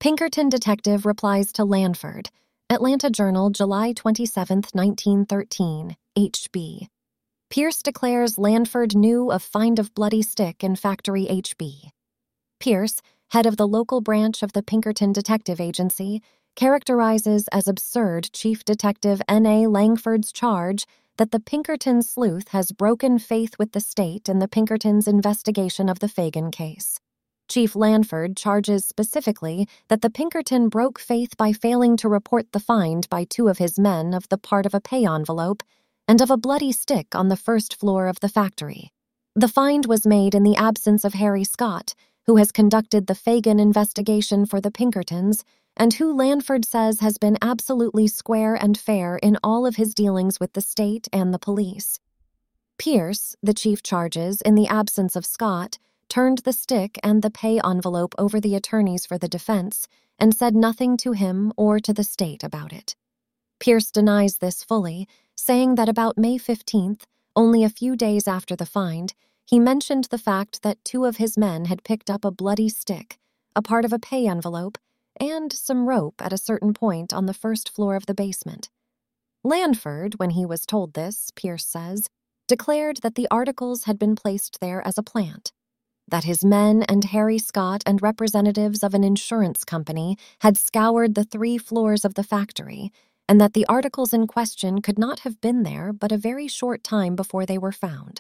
Pinkerton detective replies to Lanford. Atlanta Journal, July 27, 1913, HB. Pierce declares Lanford knew of find of bloody stick in Factory HB. Pierce, head of the local branch of the Pinkerton Detective Agency, characterizes as absurd Chief Detective N.A. Langford's charge that the Pinkerton sleuth has broken faith with the state in the Pinkertons' investigation of the Fagan case. Chief Lanford charges specifically that the Pinkerton broke faith by failing to report the find by two of his men of the part of a pay envelope and of a bloody stick on the first floor of the factory. The find was made in the absence of Harry Scott, who has conducted the Fagan investigation for the Pinkertons, and who Lanford says has been absolutely square and fair in all of his dealings with the state and the police. Pierce, the chief charges, in the absence of Scott, turned the stick and the pay envelope over the attorneys for the defense and said nothing to him or to the state about it. Pierce denies this fully, saying that about May 15th, only a few days after the find, he mentioned the fact that two of his men had picked up a bloody stick, a part of a pay envelope, and some rope at a certain point on the first floor of the basement. Lanford, when he was told this, Pierce says, declared that the articles had been placed there as a plant, that his men and Harry Scott and representatives of an insurance company had scoured the 3 floors of the factory, and that the articles in question could not have been there but a very short time before they were found.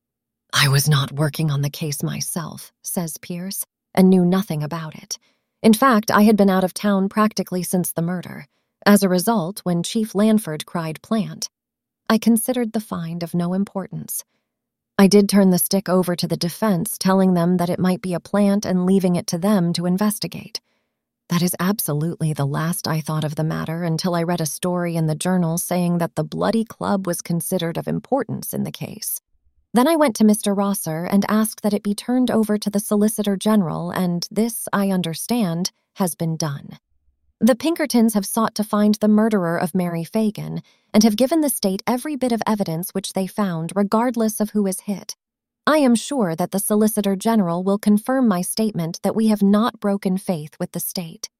"I was not working on the case myself," says Pierce, and knew nothing about it. In fact, I had been out of town practically since the murder. As a result, when Chief Lanford cried plant, I considered the find of no importance. I did turn the stick over to the defense, telling them that it might be a plant and leaving it to them to investigate. That is absolutely the last I thought of the matter until I read a story in the journal saying that the bloody club was considered of importance in the case. Then I went to Mr. Rosser and asked that it be turned over to the Solicitor General, and this, I understand, has been done. The Pinkertons have sought to find the murderer of Mary Fagan and have given the state every bit of evidence which they found, regardless of who is hit. I am sure that the Solicitor General will confirm my statement that we have not broken faith with the state.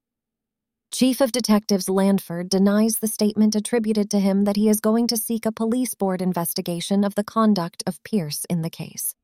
Chief of Detectives Lanford denies the statement attributed to him that he is going to seek a police board investigation of the conduct of Pierce in the case.